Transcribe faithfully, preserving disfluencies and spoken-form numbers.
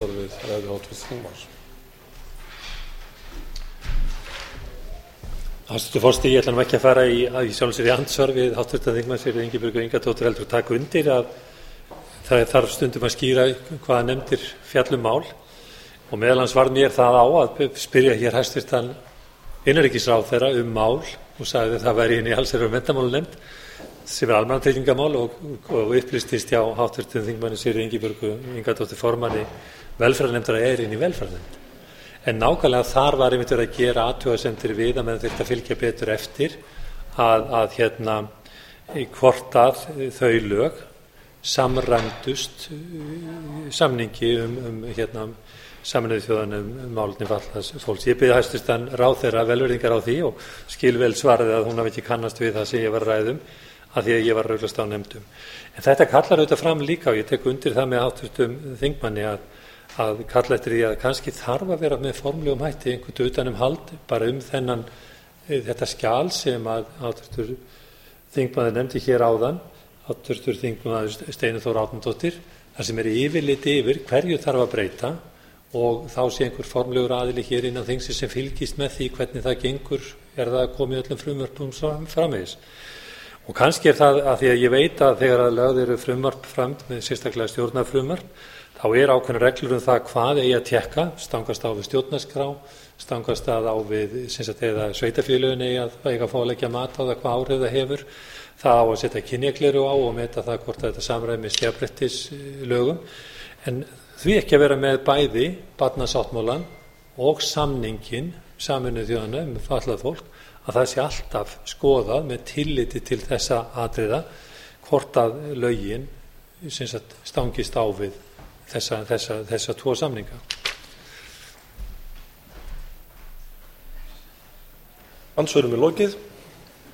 við ræðu háttvirts þingmanns. Hæstvirtur forseti, ég ætla nú ekki að fara í, í sjálfum sér í andsvar við háttvirtan þingmann Sigríði Ingibjörgu Ingadóttur, heldur taka undir að það þarf stundum að skýra hvaða nefndir fjallum mál og meðal annars var mér það á að spyrja hér hæstvirtan innanríkisráðherra um mál og sagði að það væri inn í allsherjar- og menntamálanefnd sem er almannatryggingamál og, og upplýstist hjá háttvirtum þingmanni Sigríði Ingibjörgu Ingadóttur formanni velferðarnefndar að er inn í velferðarnefnd. En nákvæmlega þar var einmitt verið að gera athugasemdir við að menn þyrfti að fylgja betur eftir að, að hérna hvort að þau lög samræmdust samningi um, um hérna Sameinuðu þjóðanna um málefni fatlaðs fólks. Ég biðja hæstvirtan ráðherra velvirðingar á því og skil vel svaraði að hún hafi ekki kannast við það sem ég var að ræða um af því að ég var rauglast á nefndum. En þetta kallar auðvitað fram líka og ég tek undir það með háttvirtum þingmanni að, að kalla eftir því að kannski þarf að vera með formlegum hætti einhvern utanum hald bara um þennan þetta skjal sem að háttvirtur þingmaður nefndi hér áðan, háttvirtur þingmaður Steinunn Þóra Árnadóttir, þar sem er yfirlit yfir hverju þarf að breyta og þá sé einhver formlegur aðili hér innan þingsins sem fylgist með því hvernig það gengur, er það að koma í öllum frumvörpum framvegis. Og kannski er það að því að ég veit að þegar að lögð eru frumvarp fram með sérstaklega stjórnarfrumvarp, þá er ákveðnar reglur um það hvað eigi að tékka, stangast á við stjórnarskrá, stangast að á við sem sagt eða sveitarfélögin eigi að eiga að fá að leggja mat á það hvað áhrif það hefur, það á að setja kynjagleru á og meta það hvort að þetta samræmist jafnréttislögum, en því ekki að vera með bæði barnasáttmálann og samninginn Sameinuðu þjóðanna um fatlað fólk, að það sé alltaf skoðað með tilliti til þessa atriða hvort að lögin sem sagt stangist á við þessa, þessa, þessa tvo samninga. Andsvörum er lokið.